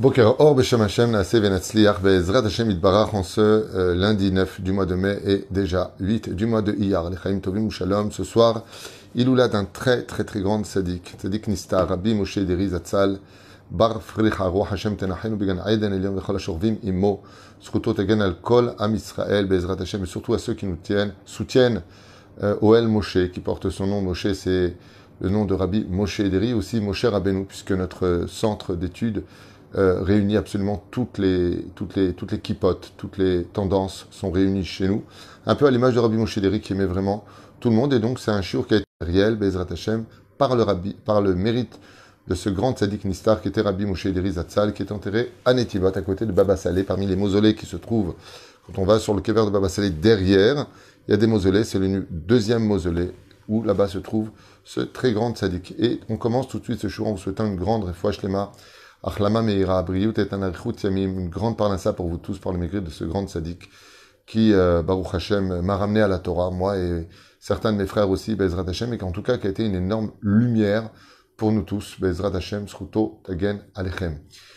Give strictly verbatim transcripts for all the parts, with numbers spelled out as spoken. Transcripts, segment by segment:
Boker Or Beshem Hashem Naaseh Venatzliach Be'ezrat Hashem Yitbarach en ce euh, lundi neuf du mois de mai et déjà huit du mois de Iyar. Lechaim Tovim Shalom. Ce soir, Iloula d'un très très très grand tzaddik. Tzaddik Nistar, Rabbi Moshe Deri Zatzal, Bar Frich Haro Hashem Tenachenu Began Aiden Elion Vechol Ashorvim Imo, Zkuto Tegen Al Kol Am Israël Be'ezrat Hashem, et surtout à ceux qui nous tiennent, soutiennent euh, Oel Moshe, qui porte son nom. Moshe, c'est le nom de Rabbi Moshe Deri, aussi Moshe Rabbeinu, puisque notre centre d'études Euh, réunit absolument toutes les, toutes les, toutes les kipotes, toutes les tendances sont réunies chez nous. Un peu à l'image de Rabbi Moshe Deri qui aimait vraiment tout le monde. Et donc, c'est un shiur qui a été réel, Be'ezrat Hashem, par le, rabbi, par le mérite de ce grand tzaddik Nistar qui était Rabbi Moshe Deri Zatzal, qui est enterré à Netivot, à côté de Baba Salé, parmi les mausolées qui se trouvent. Quand on va sur le kever de Baba Salé, derrière, il y a des mausolées. C'est le deuxième mausolée où là-bas se trouve ce très grand tzaddik. Et on commence tout de suite ce shiur en vous souhaitant une grande refoua shlema. Achlama meira abriut et un arichut yamim, une grande parnassa pour vous tous par le mérite de ce grand sadique qui, euh, Baruch Hashem, m'a ramené à la Torah, moi et certains de mes frères aussi, Be'ezrat Hashem, et qui en tout cas qui a été une énorme lumière pour nous tous, Be'ezrat Hashem, Zkuto Tagen Alechem.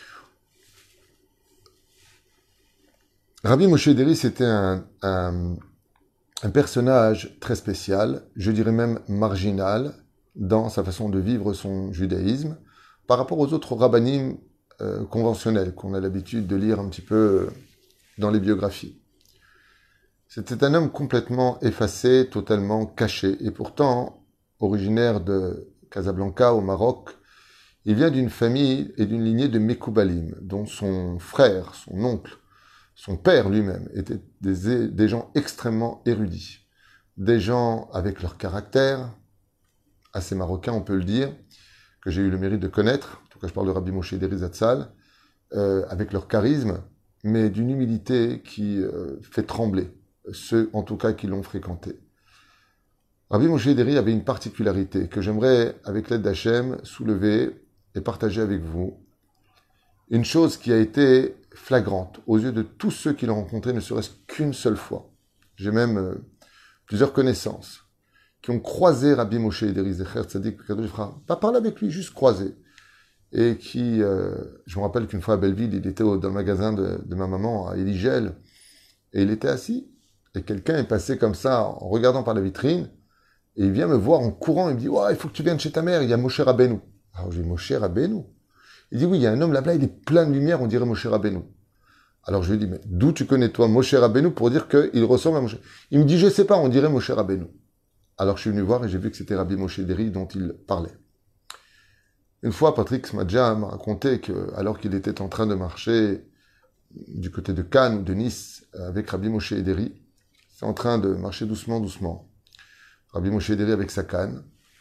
Rabbi Moshe Deri, c'était un, un, un personnage très spécial, je dirais même marginal, dans sa façon de vivre son judaïsme, par rapport aux autres rabbanim euh, conventionnels qu'on a l'habitude de lire un petit peu dans les biographies. C'était un homme complètement effacé, totalement caché, et pourtant, originaire de Casablanca au Maroc, il vient d'une famille et d'une lignée de Mekoubalim, dont son frère, son oncle, son père lui-même, étaient des, des gens extrêmement érudits, des gens avec leur caractère, assez marocain on peut le dire, que j'ai eu le mérite de connaître, en tout cas je parle de Rabbi Moshe Deri Zatzal, euh, avec leur charisme, mais d'une humilité qui euh, fait trembler ceux, en tout cas, qui l'ont fréquenté. Rabbi Moshe Deri avait une particularité que j'aimerais, avec l'aide d'Hachem, soulever et partager avec vous. Une chose qui a été flagrante aux yeux de tous ceux qui l'ont rencontré, ne serait-ce qu'une seule fois. J'ai même euh, plusieurs connaissances qui ont croisé Rabbi Moshe Deri Zecher Tzadik Kadosh V'ra, pas parlé avec lui, juste croisé. Et qui, euh, je me rappelle qu'une fois à Belleville, il était au, dans le magasin de, de ma maman à Eligel, et il était assis, et quelqu'un est passé comme ça, en regardant par la vitrine, et il vient me voir en courant, il me dit « Ouais, il faut que tu viennes chez ta mère, il y a Moshe Rabbeinu. » Alors j'ai dit « Moshe Rabbeinu ?» Il dit « Oui, il y a un homme là-bas, il est plein de lumière, on dirait Moshe Rabbeinu. » Alors je lui dis « Mais d'où tu connais toi Moshe Rabbeinu pour dire qu'il ressemble à Moshe ?» Il me dit « Je sais pas, on dirait Moshe Rabbeinu. » Alors je suis venu voir et j'ai vu que c'était Rabbi Moshe Deri dont il parlait. Une fois, Patrick Smadja m'a raconté que, alors qu'il était en train de marcher du côté de Cannes ou de Nice avec Rabbi Moshe Deri, c'est en train de marcher doucement, doucement. Rabbi Moshe Deri avec sa canne.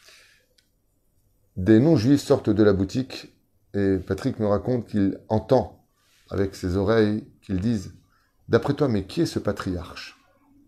Des non-juifs sortent de la boutique et Patrick me raconte qu'il entend avec ses oreilles qu'ils disent « D'après toi, mais qui est ce patriarche ?»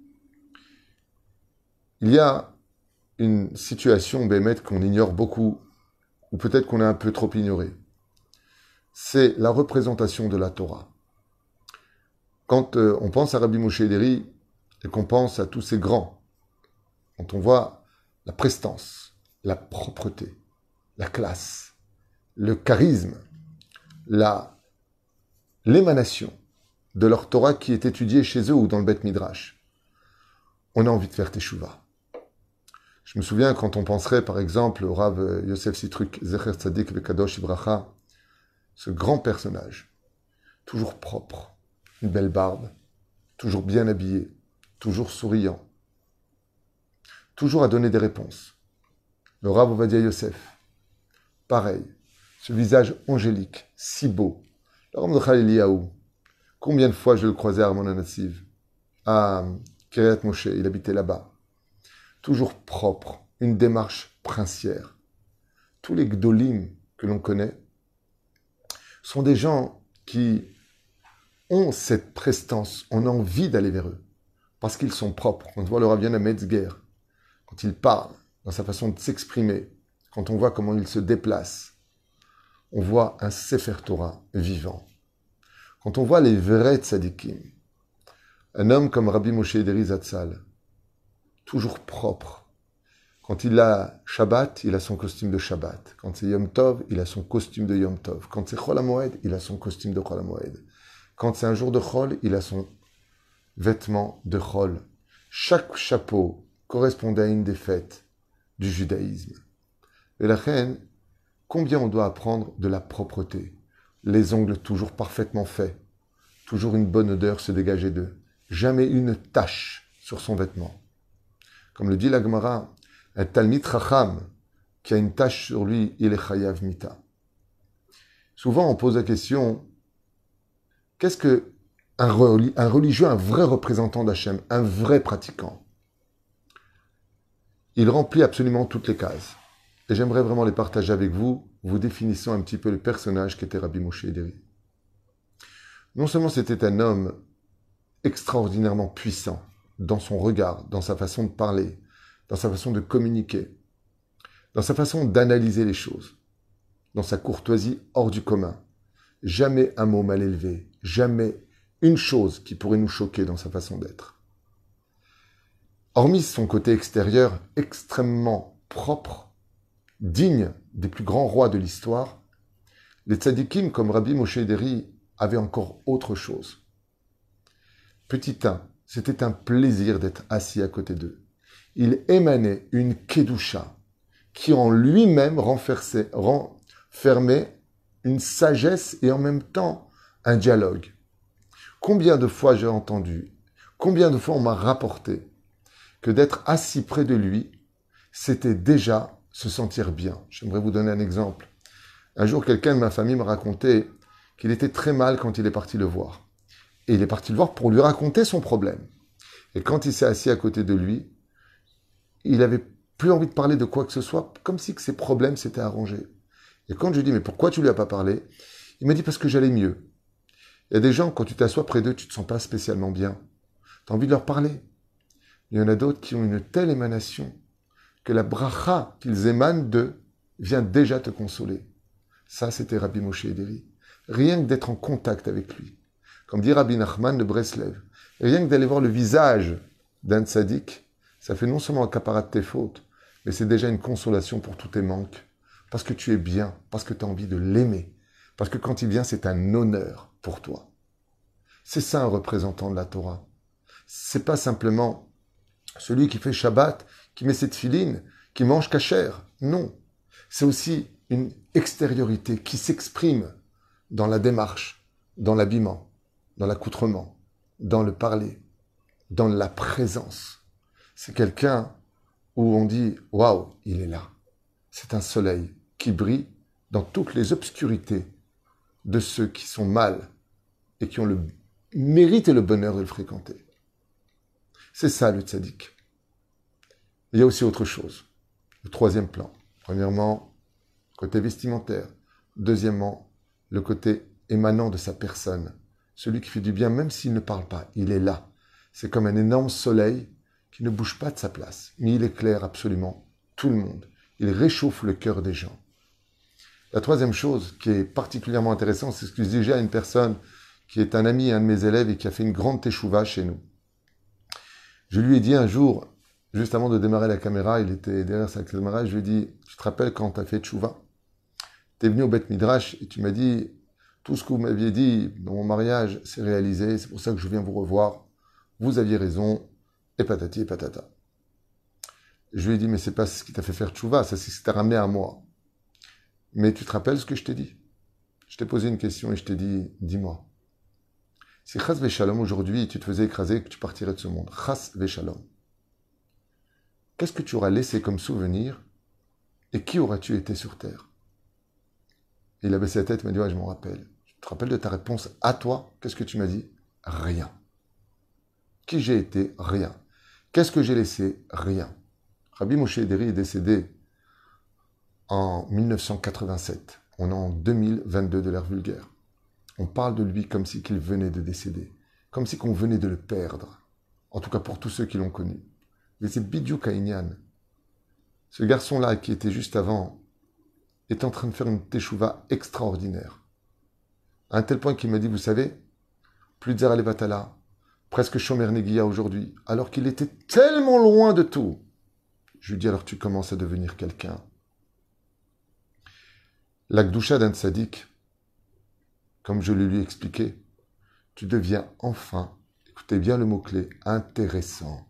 Il y a une situation, Bémet, qu'on ignore beaucoup, ou peut-être qu'on a un peu trop ignoré. C'est la représentation de la Torah. Quand euh, on pense à Rabbi Moshe Deri, et qu'on pense à tous ces grands, quand on voit la prestance, la propreté, la classe, le charisme, la, l'émanation de leur Torah qui est étudiée chez eux ou dans le Beth Midrash, on a envie de faire teshuva. Je me souviens quand on penserait par exemple au Rav Yosef Sitruk, Zecher Tzadik Vekadosh Ibracha, ce grand personnage, toujours propre, une belle barbe, toujours bien habillé, toujours souriant, toujours à donner des réponses. Le Rav Ovadia Yosef, pareil, ce visage angélique, si beau. Le Rav Mordechai Eliyahu, combien de fois je le croisais à Armon HaNatsiv, à Kiryat Moshe, il habitait là-bas. Toujours propre, une démarche princière. Tous les gdolim que l'on connaît sont des gens qui ont cette prestance, on a envie d'aller vers eux, parce qu'ils sont propres. Quand on voit le Rav Yonah Metzger, quand il parle, dans sa façon de s'exprimer, quand on voit comment il se déplace, on voit un Sefer Torah vivant. Quand on voit les vrais tzadikim, un homme comme Rabbi Moshe Deri Zatzal, toujours propre. Quand il a Shabbat, il a son costume de Shabbat. Quand c'est Yom Tov, il a son costume de Yom Tov. Quand c'est Chol HaMoed, il a son costume de Chol HaMoed. Quand c'est un jour de Chol, il a son vêtement de Chol. Chaque chapeau correspondait à une des fêtes du judaïsme. Et la reine, combien on doit apprendre de la propreté. Les ongles toujours parfaitement faits. Toujours une bonne odeur se dégager d'eux. Jamais une tache sur son vêtement. Comme le dit la Gemara, un Talmid Chacham qui a une tache sur lui, il est Chayav Mita. Souvent, on pose la question, qu'est-ce que un, reli- un religieux, un vrai représentant d'Hachem, un vrai pratiquant? Il remplit absolument toutes les cases. Et j'aimerais vraiment les partager avec vous, vous définissant un petit peu le personnage qu'était Rabbi Moshe Ederi. Non seulement c'était un homme extraordinairement puissant dans son regard, dans sa façon de parler, dans sa façon de communiquer, dans sa façon d'analyser les choses, dans sa courtoisie hors du commun. Jamais un mot mal élevé, jamais une chose qui pourrait nous choquer dans sa façon d'être. Hormis son côté extérieur extrêmement propre, digne des plus grands rois de l'histoire, les tzadikim comme Rabbi Moshe Ederi avaient encore autre chose. Petit un, c'était un plaisir d'être assis à côté d'eux. Il émanait une kedusha qui en lui-même renfermait, renfermait une sagesse et en même temps un dialogue. Combien de fois j'ai entendu, combien de fois on m'a rapporté que d'être assis près de lui, c'était déjà se sentir bien. J'aimerais vous donner un exemple. Un jour, quelqu'un de ma famille me racontait qu'il était très mal quand il est parti le voir. Et il est parti le voir pour lui raconter son problème. Et quand il s'est assis à côté de lui, il n'avait plus envie de parler de quoi que ce soit, comme si que ses problèmes s'étaient arrangés. Et quand je lui dis, mais pourquoi tu lui as pas parlé? Il m'a dit, parce que j'allais mieux. Il y a des gens, quand tu t'assois près d'eux, tu ne te sens pas spécialement bien. Tu as envie de leur parler. Il y en a d'autres qui ont une telle émanation que la bracha qu'ils émanent d'eux vient déjà te consoler. Ça, c'était Rabbi Moshe Ederi. Rien que d'être en contact avec lui. Comme dit Rabbi Nachman de Breslev, rien que d'aller voir le visage d'un tzaddik, ça fait non seulement un caparat de tes fautes, mais c'est déjà une consolation pour tous tes manques. Parce que tu es bien, parce que tu as envie de l'aimer. Parce que quand il vient, c'est un honneur pour toi. C'est ça un représentant de la Torah. C'est pas simplement celui qui fait Shabbat, qui met cette filine, qui mange kasher. Non. C'est aussi une extériorité qui s'exprime dans la démarche, dans l'habillement, dans l'accoutrement, dans le parler, dans la présence. C'est quelqu'un où on dit « Waouh, il est là ». C'est un soleil qui brille dans toutes les obscurités de ceux qui sont mal et qui ont le mérite et le bonheur de le fréquenter. C'est ça le tzaddik. Il y a aussi autre chose. Le troisième plan. Premièrement, côté vestimentaire. Deuxièmement, le côté émanant de sa personne. Celui qui fait du bien, même s'il ne parle pas, il est là. C'est comme un énorme soleil qui ne bouge pas de sa place, mais il éclaire absolument tout le monde. Il réchauffe le cœur des gens. La troisième chose qui est particulièrement intéressante, c'est ce que je disais à une personne qui est un ami, un de mes élèves et qui a fait une grande teshuva chez nous. Je lui ai dit un jour, juste avant de démarrer la caméra, il était derrière sa caméra, je lui ai dit, tu te rappelles quand tu as fait teshuva? Tu es venu au Beth Midrash et tu m'as dit, tout ce que vous m'aviez dit dans mon mariage, c'est réalisé, c'est pour ça que je viens vous revoir. Vous aviez raison, et patati et patata. Je lui ai dit, mais c'est pas ce qui t'a fait faire teshuva, ça c'est ce qui t'a ramené à moi. Mais tu te rappelles ce que je t'ai dit? Je t'ai posé une question et je t'ai dit, dis-moi. Si chas veshalom aujourd'hui, tu te faisais écraser, que tu partirais de ce monde, chas veshalom, qu'est-ce que tu auras laissé comme souvenir et qui auras-tu été sur terre? Et il a baissé la tête, il m'a dit, ouais, je m'en rappelle. Tu te rappelles de ta réponse à toi? Qu'est-ce que tu m'as dit? Rien. Qui j'ai été? Rien. Qu'est-ce que j'ai laissé? Rien. Rabbi Moshe Ederi est décédé en mille neuf cent quatre-vingt-sept. On est en deux mille vingt-deux de l'ère vulgaire. On parle de lui comme si qu'il venait de décéder, comme si qu'on venait de le perdre. En tout cas pour tous ceux qui l'ont connu. Mais c'est Bidou Kainyan. Ce garçon-là qui était juste avant est en train de faire une teshuva extraordinaire. À un tel point qu'il m'a dit, vous savez, plus de Zera Levatala, presque Shomer Negia aujourd'hui, alors qu'il était tellement loin de tout. Je lui dis, alors tu commences à devenir quelqu'un. La Gdusha d'un tzaddik, comme je le lui ai expliqué, tu deviens enfin, écoutez bien le mot-clé, intéressant.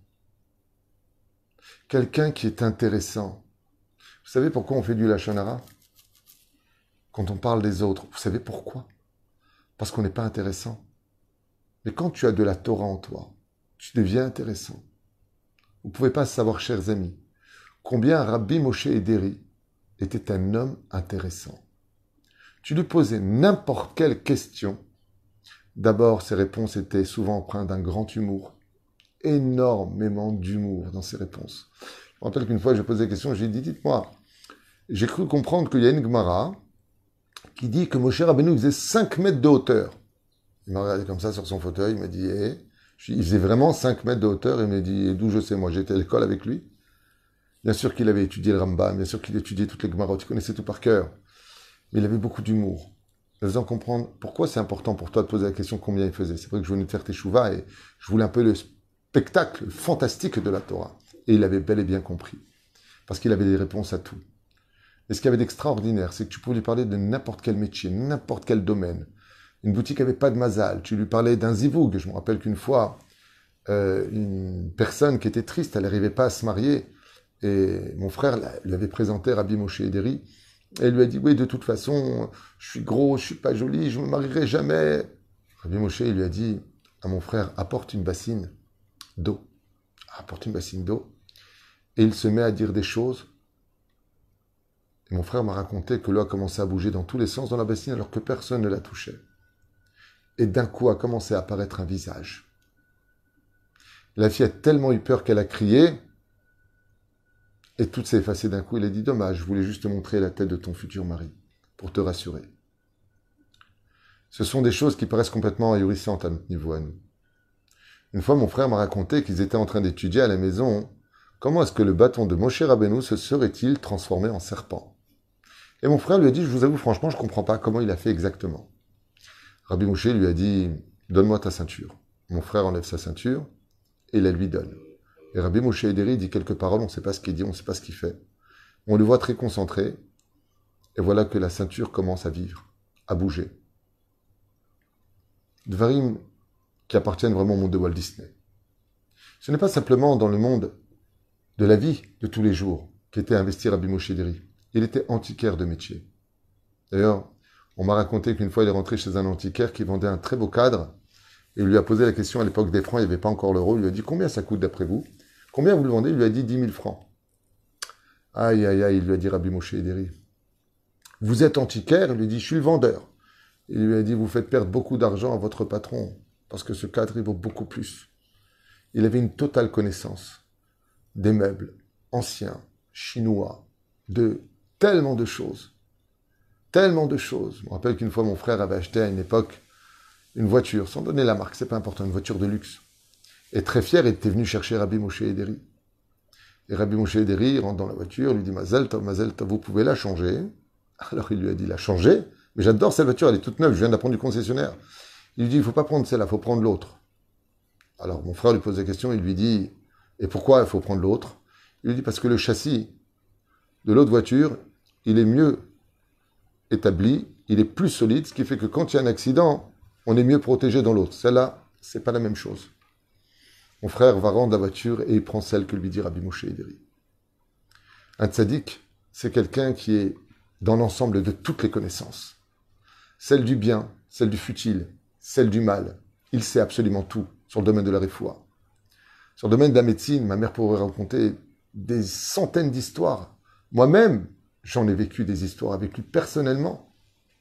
Quelqu'un qui est intéressant. Vous savez pourquoi on fait du lachon hara? Quand on parle des autres, vous savez pourquoi? Parce qu'on n'est pas intéressant. Mais quand tu as de la Torah en toi, tu deviens intéressant. Vous ne pouvez pas savoir, chers amis, combien Rabbi Moshe Ederi était un homme intéressant. Tu lui posais n'importe quelle question. D'abord, ses réponses étaient souvent empreintes d'un grand humour. Énormément d'humour dans ses réponses. Je me rappelle qu'une fois, je posais la question, j'ai dit, dites-moi, j'ai cru comprendre qu'il y a une Gemara qui dit que Moshe Rabbeinu faisait cinq mètres de hauteur. Il m'a regardé comme ça sur son fauteuil, il m'a dit, eh. Il faisait vraiment cinq mètres de hauteur, et il m'a dit, d'où je sais, moi, j'étais à l'école avec lui. Bien sûr qu'il avait étudié le Rambam, bien sûr qu'il étudiait toutes les Gemarot, il connaissait tout par cœur. Mais il avait beaucoup d'humour. Me faisant comprendre pourquoi c'est important pour toi de poser la question combien il faisait. C'est vrai que je venais de faire Teshuvah et je voulais un peu le spectacle fantastique de la Torah. Et il avait bel et bien compris. Parce qu'il avait des réponses à tout. Et ce qu'il y avait d'extraordinaire, c'est que tu pouvais lui parler de n'importe quel métier, n'importe quel domaine. Une boutique n'avait pas de mazal. Tu lui parlais d'un zivoug. Je me rappelle qu'une fois, euh, une personne qui était triste, elle n'arrivait pas à se marier. Et mon frère lui avait présenté Rabbi Moshe Ederi. Et il lui a dit, oui, de toute façon, je suis gros, je suis pas joli, je me marierai jamais. Rabbi Moshe, il lui a dit à mon frère, apporte une bassine d'eau. Apporte une bassine d'eau. Et il se met à dire des choses. Et mon frère m'a raconté que l'eau a commencé à bouger dans tous les sens dans la bassine alors que personne ne la touchait. Et d'un coup a commencé à apparaître un visage. La fille a tellement eu peur qu'elle a crié. Et tout s'est effacé d'un coup. Il a dit, dommage, je voulais juste te montrer la tête de ton futur mari, pour te rassurer. Ce sont des choses qui paraissent complètement ahurissantes à notre niveau à nous. Une fois, mon frère m'a raconté qu'ils étaient en train d'étudier à la maison comment est-ce que le bâton de Moshe Rabbeinu se serait-il transformé en serpent. Et mon frère lui a dit, je vous avoue franchement, je ne comprends pas comment il a fait exactement. Rabbi Moshe lui a dit, donne-moi ta ceinture. Mon frère enlève sa ceinture et la lui donne. Et Rabbi Moshe Ederi dit quelques paroles, on ne sait pas ce qu'il dit, on ne sait pas ce qu'il fait. On le voit très concentré, et voilà que la ceinture commence à vivre, à bouger. Dvarim qui appartiennent vraiment au monde de Walt Disney. Ce n'est pas simplement dans le monde de la vie de tous les jours qu'était investi Rabbi Moshe Ederi. Il était antiquaire de métier. D'ailleurs, on m'a raconté qu'une fois il est rentré chez un antiquaire qui vendait un très beau cadre, et il lui a posé la question à l'époque des francs, il n'y avait pas encore l'euro, il lui a dit combien ça coûte d'après vous? Combien vous le vendez? Il lui a dit dix mille francs. Aïe, aïe, aïe, il lui a dit Rabbi Moshe Ederi. Vous êtes antiquaire? Il lui dit, je suis le vendeur. Il lui a dit, vous faites perdre beaucoup d'argent à votre patron, parce que ce cadre, il vaut beaucoup plus. Il avait une totale connaissance des meubles anciens, chinois, de tellement de choses. Tellement de choses. Je me rappelle qu'une fois, mon frère avait acheté à une époque une voiture, sans donner la marque, c'est pas important, une voiture de luxe. Et très fier, il était venu chercher Rabbi Moshe Ederi. Et Rabbi Moshe Ederi rentre dans la voiture, lui dit, Mazel tov, Mazel tov, vous pouvez la changer. Alors il lui a dit, la changer? Mais j'adore cette voiture, elle est toute neuve, je viens de la prendre du concessionnaire. Il lui dit, il ne faut pas prendre celle-là, il faut prendre l'autre. Alors mon frère lui pose la question, il lui dit, et pourquoi il faut prendre l'autre? Il lui dit, parce que le châssis de l'autre voiture, il est mieux établi, il est plus solide, ce qui fait que quand il y a un accident, on est mieux protégé dans l'autre. Celle-là, c'est pas la même chose. Mon frère va rendre la voiture et il prend celle que lui dit Rabbi Moshe Ederi. Un tzaddik, c'est quelqu'un qui est dans l'ensemble de toutes les connaissances. Celle du bien, celle du futile, celle du mal. Il sait absolument tout sur le domaine de la réfoua. Sur le domaine de la médecine, ma mère pourrait raconter des centaines d'histoires. Moi-même, j'en ai vécu des histoires avec lui personnellement.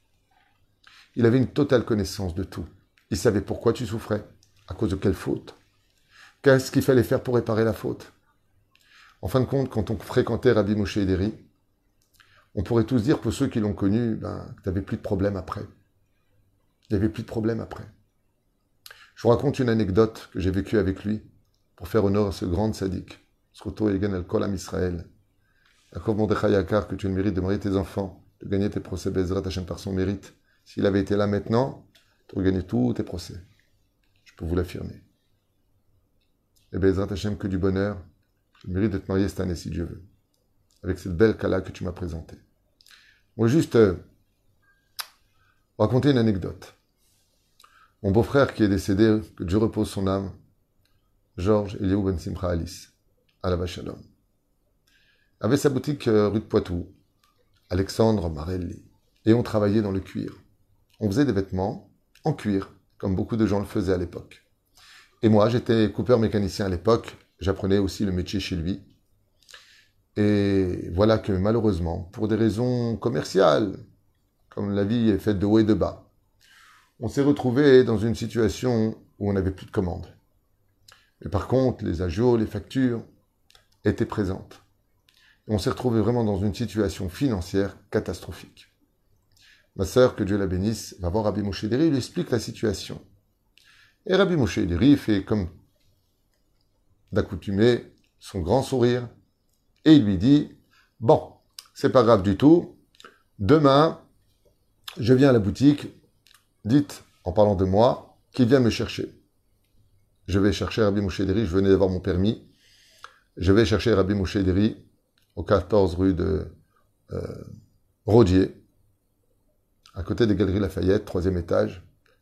Il avait une totale connaissance de tout. Il savait pourquoi tu souffrais, à cause de quelle faute. Qu'est-ce qu'il fallait faire pour réparer la faute? En fin de compte, quand on fréquentait Rabbi Moshe Ederi, on pourrait tous dire, pour ceux qui l'ont connu, ben, que tu n'avais plus de problème après. Il n'y avait plus de problème après. Je vous raconte une anecdote que j'ai vécue avec lui pour faire honneur à ce grand sadique. Sroto Egen El Kol Am Israël. Yaakov Mordechai Yakar, que tu as le mérite de marier tes enfants, de gagner tes procès Bezrat Hashem par son mérite. S'il avait été là maintenant, tu aurais gagné tous tes procès. Je peux vous l'affirmer. Et Bezrat Hashem, que du bonheur. Je mérite d'être marié cette année si Dieu veut, avec cette belle Kala que tu m'as présentée. On va juste euh, raconter une anecdote. Mon beau-frère qui est décédé, que Dieu repose son âme, Georges Eliou Ben Simcha Alice, Alava Shalom, avait sa boutique euh, rue de Poitou, Alexandre Marelli, et on travaillait dans le cuir. On faisait des vêtements en cuir, comme beaucoup de gens le faisaient à l'époque. Et moi, j'étais coupeur mécanicien à l'époque, j'apprenais aussi le métier chez lui. Et voilà que malheureusement, pour des raisons commerciales, comme la vie est faite de haut et de bas, on s'est retrouvé dans une situation où on n'avait plus de commandes. Mais par contre, les agios, les factures étaient présentes. Et on s'est retrouvé vraiment dans une situation financière catastrophique. Ma sœur, que Dieu la bénisse, va voir Rabbi Moshe Deri, il lui explique la situation. Et Rabbi Moshe Deri fait comme d'accoutumé son grand sourire et il lui dit « Bon, c'est pas grave du tout, demain, je viens à la boutique, dites, en parlant de moi, qui vient me chercher. Je vais chercher Rabbi Moshe Deri, je venais d'avoir mon permis. Je vais chercher Rabbi Moshe Deri au quatorze rue de euh, Rodier, à côté des Galeries Lafayette, troisième étage.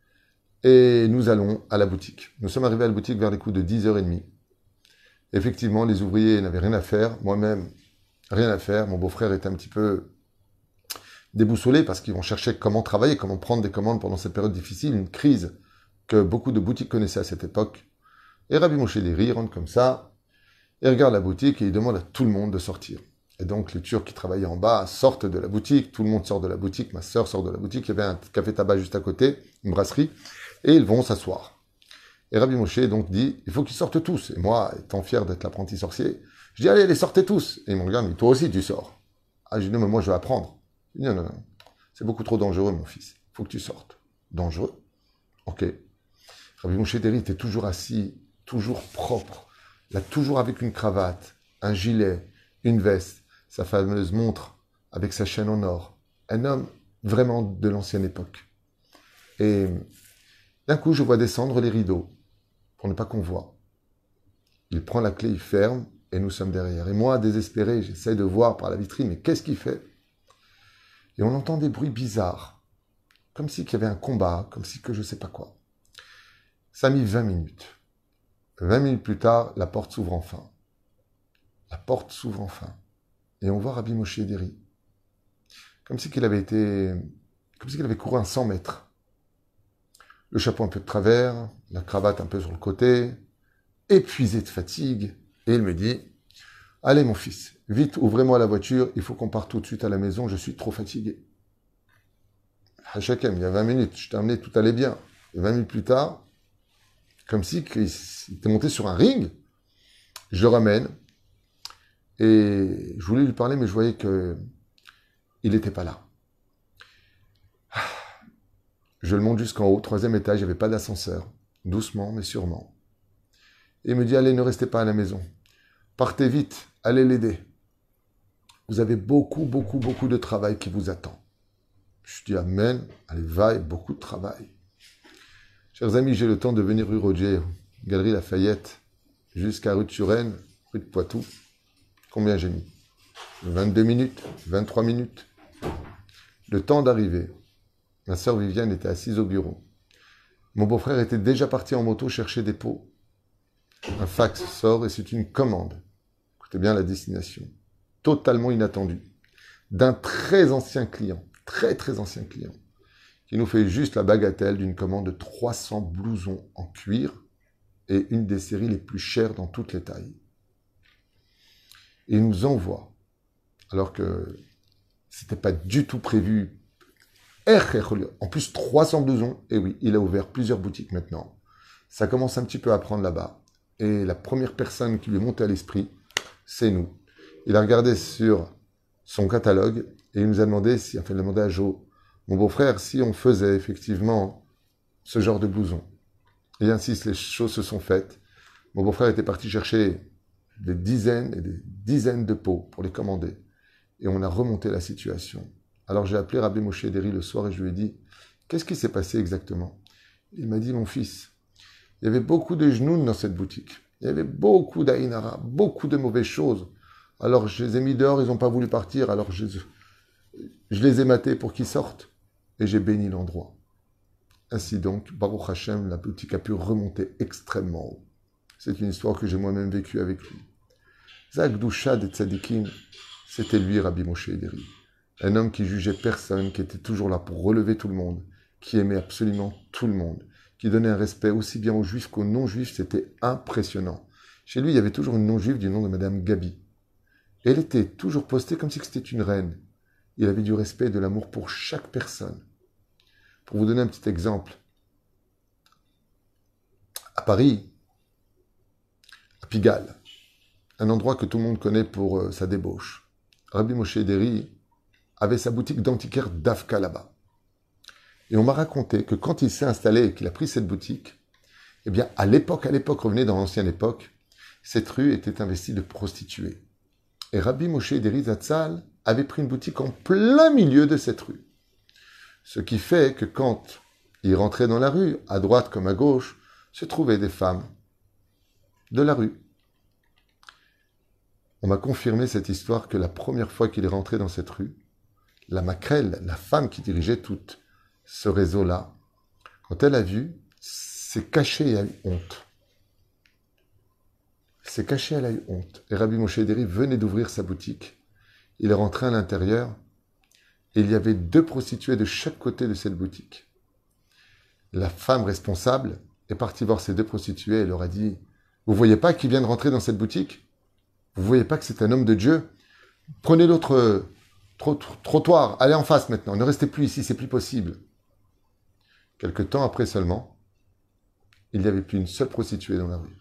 Et nous allons à la boutique. Nous sommes arrivés à la boutique vers les coups de dix heures trente. Effectivement, les ouvriers n'avaient rien à faire. Moi-même, rien à faire. Mon beau-frère était un petit peu déboussolé parce qu'ils vont chercher comment travailler, comment prendre des commandes pendant cette période difficile, une crise que beaucoup de boutiques connaissaient à cette époque. Et Rabbi Moshe Deri rentre comme ça, il regarde la boutique et il demande à tout le monde de sortir. Et donc les Turcs qui travaillaient en bas sortent de la boutique, tout le monde sort de la boutique, ma sœur sort de la boutique, il y avait un café tabac juste à côté, une brasserie, et ils vont s'asseoir. Et Rabbi Moshe donc dit, il faut qu'ils sortent tous. Et moi, étant fier d'être l'apprenti sorcier, je dis, allez, allez, sortez tous. Et ils me regardent, mais toi aussi tu sors. Ah, je dis, non, mais moi je vais apprendre. Je dis, non, non, non, c'est beaucoup trop dangereux mon fils, il faut que tu sortes. Dangereux? Ok. Rabbi Moshe Deri était toujours assis, toujours propre, là, toujours avec une cravate, un gilet, une veste, sa fameuse montre avec sa chaîne en or. Un homme vraiment de l'ancienne époque. Et d'un coup, je vois descendre les rideaux pour ne pas qu'on voie. Il prend la clé, il ferme, et nous sommes derrière. Et moi, désespéré, j'essaie de voir par la vitrine, mais qu'est-ce qu'il fait? Et on entend des bruits bizarres, comme si qu'il y avait un combat, comme si que je ne sais pas quoi. Ça a mis vingt minutes. vingt minutes plus tard, la porte s'ouvre enfin. La porte s'ouvre enfin. Et on voit Rabbi Moshe Deri. Comme si qu'il avait été... Comme si qu'il avait couru un cent mètres. Le chapeau un peu de travers, la cravate un peu sur le côté, épuisé de fatigue. Et il me dit, « Allez mon fils, vite, ouvrez-moi la voiture, il faut qu'on parte tout de suite à la maison, je suis trop fatigué. » Hachakem, il y a vingt minutes, je t'ai amené, tout allait bien. Et vingt minutes plus tard, comme si il était monté sur un ring, je le ramène, et je voulais lui parler, mais je voyais que il n'était pas là. Je le monte jusqu'en haut, troisième étage, il n'y avait pas d'ascenseur. Doucement, mais sûrement. Et il me dit, allez, ne restez pas à la maison. Partez vite, allez l'aider. Vous avez beaucoup, beaucoup, beaucoup de travail qui vous attend. Je dis, amen, allez, va, il y a beaucoup de travail. Chers amis, j'ai le temps de venir rue Rodier, Galerie Lafayette, jusqu'à rue de Turenne, rue de Poitou. Combien j'ai mis? vingt-deux minutes, vingt-trois minutes. Le temps d'arriver. Ma sœur Viviane était assise au bureau. Mon beau-frère était déjà parti en moto chercher des pots. Un fax sort et c'est une commande. Écoutez bien la destination. Totalement inattendue. D'un très ancien client. Très très ancien client. Qui nous fait juste la bagatelle d'une commande de trois cents blousons en cuir et une des séries les plus chères dans toutes les tailles. Et il nous envoie, alors que c'était pas du tout prévu. En plus, trois cents blousons. Et oui, il a ouvert plusieurs boutiques maintenant. Ça commence un petit peu à prendre là-bas. Et la première personne qui lui est montée à l'esprit, c'est nous. Il a regardé sur son catalogue et il nous a demandé, si, enfin, il a demandé à Joe, mon beau-frère, si on faisait effectivement ce genre de blouson. Et ainsi, les choses se sont faites. Mon beau-frère était parti chercher des dizaines et des dizaines de pots pour les commander. Et on a remonté la situation. Alors j'ai appelé Rabbi Moshe Deri le soir et je lui ai dit, qu'est-ce qui s'est passé exactement? Il m'a dit, mon fils, il y avait beaucoup de genoux dans cette boutique. Il Il y avait beaucoup d'Aïnara, beaucoup de mauvaises choses. Alors je les ai mis dehors, ils n'ont pas voulu partir, alors je, je les ai matés pour qu'ils sortent. Et j'ai béni l'endroit. Ainsi donc, Baruch Hashem, la boutique a pu remonter extrêmement haut. C'est une histoire que j'ai moi-même vécue avec lui. Zagdoucha des Tzadikim, c'était lui, Rabbi Moshe Ederi. Un homme qui jugeait personne, qui était toujours là pour relever tout le monde, qui aimait absolument tout le monde, qui donnait un respect aussi bien aux juifs qu'aux non-juifs, c'était impressionnant. Chez lui, il y avait toujours une non-juive du nom de Madame Gabi. Et elle était toujours postée comme si c'était une reine. Il avait du respect et de l'amour pour chaque personne. Pour vous donner un petit exemple, à Paris, à Pigalle, un endroit que tout le monde connaît pour euh, sa débauche, Rabbi Moshe Ederi avait sa boutique d'antiquaire d'Afka là-bas. Et on m'a raconté que quand il s'est installé et qu'il a pris cette boutique, eh bien, à l'époque, à l'époque, revenez dans l'ancienne époque, cette rue était investie de prostituées. Et Rabbi Moshe Ederi Zatzal avait pris une boutique en plein milieu de cette rue. Ce qui fait que quand il rentrait dans la rue, à droite comme à gauche, se trouvaient des femmes de la rue. On m'a confirmé cette histoire que la première fois qu'il est rentré dans cette rue, la maquerelle, la femme qui dirigeait tout ce réseau-là, quand elle a vu, s'est cachée et a eu honte. S'est cachée, elle a eu honte. Et Rabbi Moshe Ederi venait d'ouvrir sa boutique. Il est rentré à l'intérieur et il y avait deux prostituées de chaque côté de cette boutique. La femme responsable est partie voir ces deux prostituées et leur a dit « Vous voyez pas qu'il vient de rentrer dans cette boutique ? Vous voyez pas que c'est un homme de Dieu ? Prenez l'autre trottoir, allez en face maintenant, ne restez plus ici, c'est plus possible. » Quelque temps après seulement, il n'y avait plus une seule prostituée dans la rue.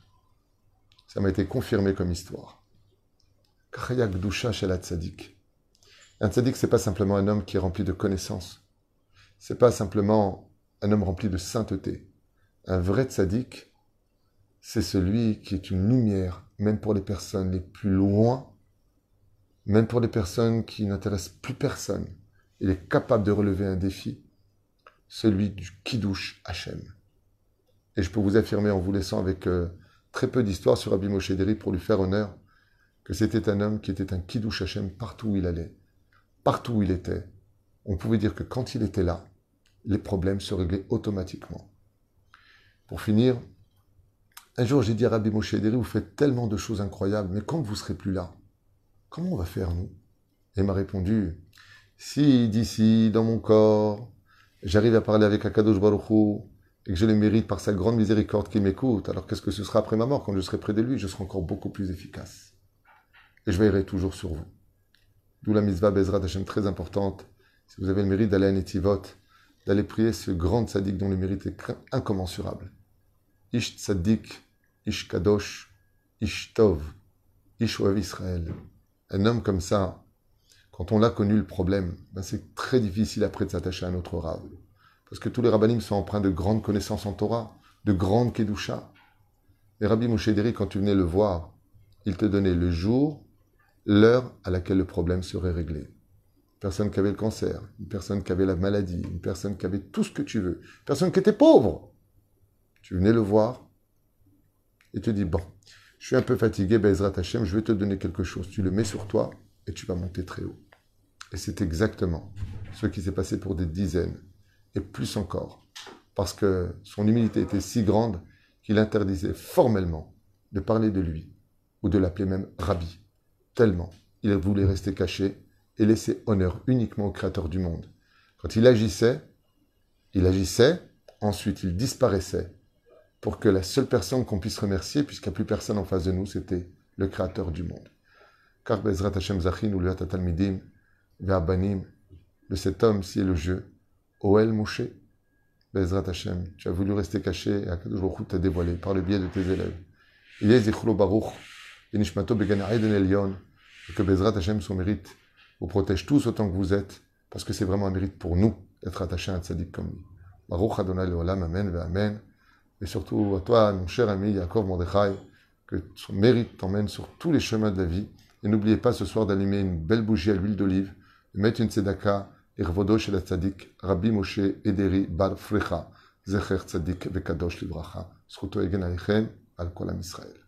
Ça m'a été confirmé comme histoire. Khayak Gdusha chez la tzaddik. Un tzaddik, c'est pas simplement un homme qui est rempli de connaissances. C'est pas simplement un homme rempli de sainteté. Un vrai tzaddik, c'est celui qui est une lumière, même pour les personnes les plus loin, même pour les personnes qui n'intéressent plus personne. Il est capable de relever un défi, celui du Kiddush Hashem. Et je peux vous affirmer, en vous laissant avec euh, très peu d'histoire sur Rabbi Moshe Ederi pour lui faire honneur, que c'était un homme qui était un Kiddush Hashem partout où il allait, partout où il était. On pouvait dire que quand il était là, les problèmes se réglaient automatiquement. Pour finir, un jour j'ai dit à Rabbi Moshe Ederi, vous faites tellement de choses incroyables, mais quand vous ne serez plus là, comment on va faire, nous? Et il m'a répondu, si d'ici, dans mon corps, j'arrive à parler avec Akadosh Baruch Hu, et que je le mérite par sa grande miséricorde qu'il m'écoute, alors qu'est-ce que ce sera après ma mort? Quand je serai près de lui, je serai encore beaucoup plus efficace. Et je veillerai toujours sur vous. D'où la mitzvah Bezrat Hashem très importante. Si vous avez le mérite d'aller à Netivot, d'aller prier ce grand tzaddik dont le mérite est incommensurable. Ish tzaddik, ish kadosh, ish tov, ish oav Israël. Un homme comme ça, quand on l'a connu le problème, ben c'est très difficile après de s'attacher à un autre rav. Parce que tous les rabbanim sont empreints de grandes connaissances en Torah, de grandes kedusha. Et Rabbi Moshe Ederi, quand tu venais le voir, il te donnait le jour, l'heure à laquelle le problème serait réglé. Une personne qui avait le cancer, une personne qui avait la maladie, une personne qui avait tout ce que tu veux, une personne qui était pauvre. Tu venais le voir et tu dis, bon, je suis un peu fatigué, Bezrat Hashem, je vais te donner quelque chose. Tu le mets sur toi et tu vas monter très haut. Et c'est exactement ce qui s'est passé pour des dizaines, et plus encore, parce que son humilité était si grande qu'il interdisait formellement de parler de lui, ou de l'appeler même Rabbi, tellement il voulait rester caché et laisser honneur uniquement au Créateur du monde. Quand il agissait, il agissait, ensuite il disparaissait, pour que la seule personne qu'on puisse remercier, puisqu'il n'y a plus personne en face de nous, c'était le Créateur du monde. Car Bezrat Hashem Zachin ou le Talmidim, Ve'abanim, de cet homme, si est le jeu, Oel Moshe, Bezrat Hashem, tu as voulu rester caché et Akadosh Baruch Hu t'a dévoilé par le biais de tes élèves. Il est Zichro Baruch, et Nishmato Began Aiden Elion, et que Bezrat Hashem, son mérite, vous protège tous autant que vous êtes, parce que c'est vraiment un mérite pour nous d'être attachés à un tzaddik comme lui. Baruch Adonai Leolam, Amen, Ve'amen. Et surtout à toi, mon cher ami Yaakov Mordechai, que son mérite t'emmène sur tous les chemins de la vie. Et n'oubliez pas ce soir d'allumer une belle bougie à l'huile d'olive, de mettre une tzedaka, Irvodo chez la tzaddik, Rabbi Moshe Ederi Bar Frecha, Zecher Tzaddik Vekadosh Livracha, Zchuto Egen Alechem, Al Kol Am Israël.